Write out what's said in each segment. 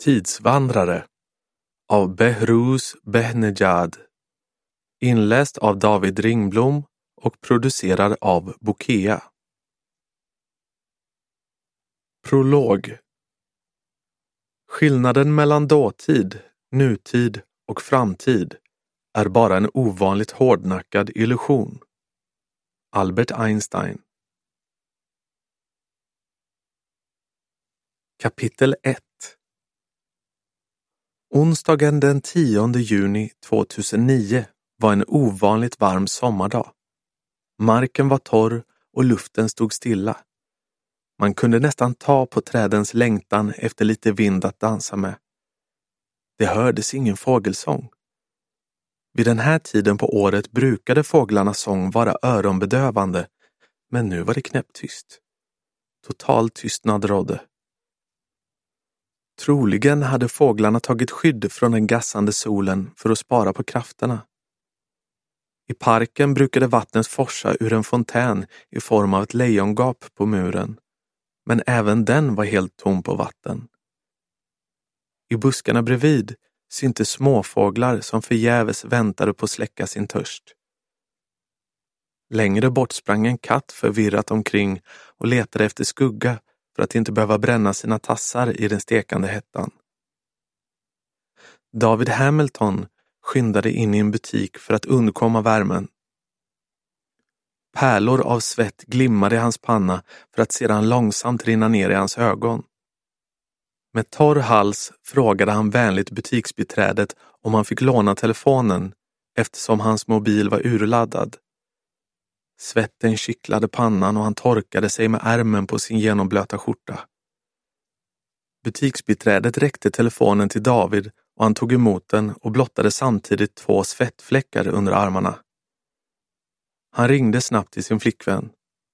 Tidsvandrare av Behrouz Behnejad, inläst av David Ringblom och producerad av Bokea. Prolog. Skillnaden mellan dåtid, nutid och framtid är bara en ovanligt hårdnackad illusion. Albert Einstein. Kapitel 1. Onsdagen den 10 juni 2009 var en ovanligt varm sommardag. Marken var torr och luften stod stilla. Man kunde nästan ta på trädens längtan efter lite vind att dansa med. Det hördes ingen fågelsång. Vid den här tiden på året brukade fåglarnas sång vara öronbedövande, men nu var det knäpptyst. Total tystnad rådde. Troligen hade fåglarna tagit skydd från den gassande solen för att spara på krafterna. I parken brukade vattnet forsa ur en fontän i form av ett lejongap på muren, men även den var helt tom på vatten. I buskarna bredvid syntes småfåglar som förgäves väntade på att släcka sin törst. Längre bort sprang en katt förvirrat omkring och letade efter skugga för att inte behöva bränna sina tassar i den stekande hettan. David Hamilton skyndade in i en butik för att undkomma värmen. Pärlor av svett glimmade i hans panna för att sedan långsamt rinna ner i hans ögon. Med torr hals frågade han vänligt butiksbiträdet om han fick låna telefonen eftersom hans mobil var urladdad. Svetten kittlade pannan och han torkade sig med ärmen på sin genomblöta skjorta. Butiksbiträdet räckte telefonen till David och han tog emot den och blottade samtidigt 2 svettfläckar under armarna. Han ringde snabbt till sin flickvän.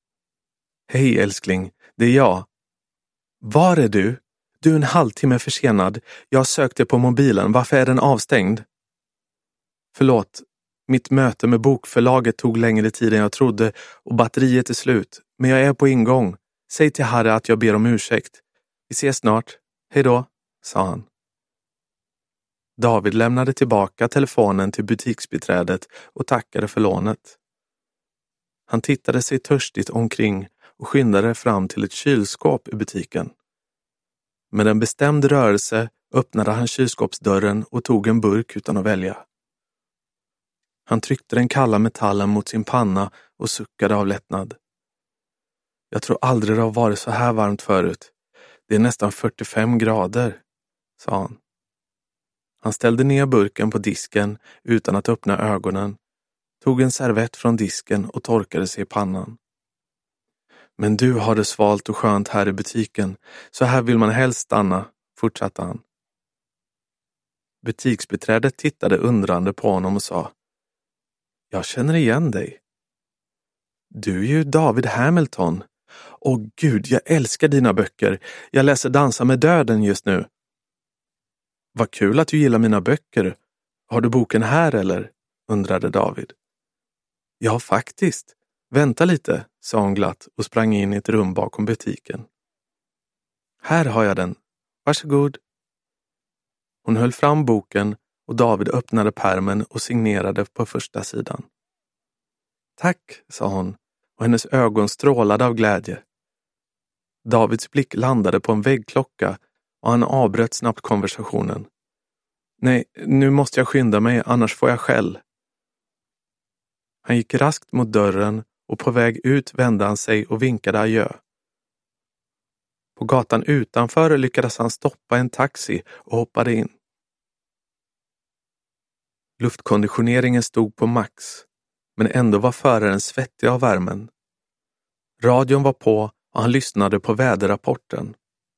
Hej älskling, det är jag. Var är du? Du är en halvtimme försenad. Jag sökte på mobilen. Varför är den avstängd? Förlåt. Mitt möte med bokförlaget tog längre tid än jag trodde och batteriet är slut. Men jag är på ingång. Säg till Harry att jag ber om ursäkt. Vi ses snart. Hej då, sa han. David lämnade tillbaka telefonen till butiksbiträdet och tackade för lånet. Han tittade sig törstigt omkring och skyndade fram till ett kylskåp i butiken. Med en bestämd rörelse öppnade han kylskåpsdörren och tog en burk utan att välja. Han tryckte den kalla metallen mot sin panna och suckade av lättnad. Jag tror aldrig det har varit så här varmt förut. Det är nästan 45 grader, sa han. Han ställde ner burken på disken utan att öppna ögonen, tog en servett från disken och torkade sig i pannan. Men du har det svalt och skönt här i butiken, så här vill man helst stanna, fortsatte han. Butiksbiträdet tittade undrande på honom och sa: Jag känner igen dig. Du är ju David Hamilton. Åh gud, jag älskar dina böcker. Jag läser Dansa med döden just nu. Vad kul att du gillar mina böcker. Har du boken här eller? Undrade David. Ja, faktiskt. Vänta lite, sa hon glatt och sprang in i ett rum bakom butiken. Här har jag den. Varsågod. Hon höll fram boken och David öppnade pärmen och signerade på första sidan. Tack, sa hon och hennes ögon strålade av glädje. Davids blick landade på en väggklocka och han avbröt snabbt konversationen. Nej, nu måste jag skynda mig, annars får jag skäll. Han gick raskt mot dörren och på väg ut vände han sig och vinkade adjö. På gatan utanför lyckades han stoppa en taxi och hoppade in. Luftkonditioneringen stod på max, men ändå var föraren svettig av värmen. Radion var på och han lyssnade på väderrapporten.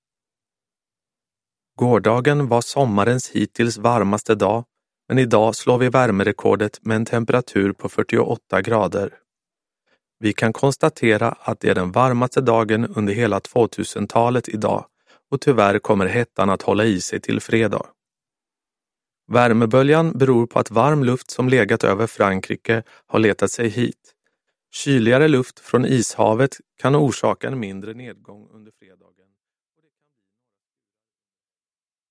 Gårdagen var sommarens hittills varmaste dag, men idag slår vi värmerekordet med en temperatur på 48 grader. Vi kan konstatera att det är den varmaste dagen under hela 2000-talet idag och tyvärr kommer hettan att hålla i sig till fredag. Värmeböljan beror på att varm luft som legat över Frankrike har letat sig hit. Kyligare luft från ishavet kan orsaka en mindre nedgång under fredagen.